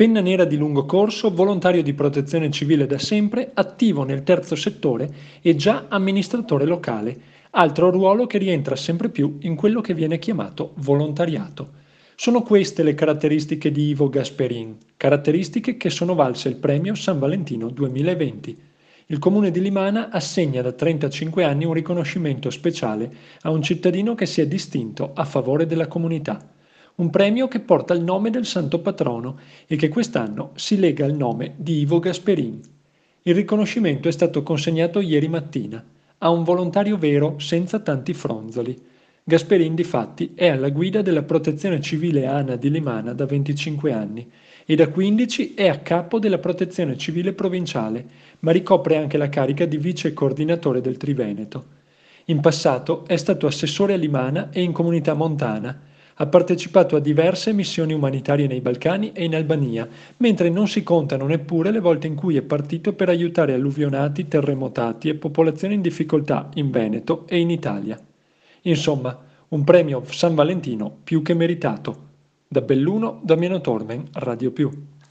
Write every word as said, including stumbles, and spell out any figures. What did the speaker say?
Penna nera di lungo corso, volontario di protezione civile da sempre, attivo nel terzo settore e già amministratore locale, altro ruolo che rientra sempre più in quello che viene chiamato volontariato. Sono queste le caratteristiche di Ivo Gasperin, caratteristiche che sono valse il premio San Valentino duemilaventi. Il comune di Limana assegna da trentacinque anni un riconoscimento speciale a un cittadino che si è distinto a favore della comunità. Un premio che porta il nome del santo patrono e che quest'anno si lega al nome di Ivo Gasperin. Il riconoscimento è stato consegnato ieri mattina a un volontario vero senza tanti fronzoli. Gasperin, difatti, è alla guida della Protezione Civile ANA di Limana da venticinque anni e da quindici è a capo della Protezione Civile provinciale, ma ricopre anche la carica di vice coordinatore del Triveneto. In passato è stato assessore a Limana e in comunità montana. Ha partecipato a diverse missioni umanitarie nei Balcani e in Albania, mentre non si contano neppure le volte in cui è partito per aiutare alluvionati, terremotati e popolazioni in difficoltà in Veneto e in Italia. Insomma, un premio San Valentino più che meritato. Da Belluno, Damiano Tormen, Radio più.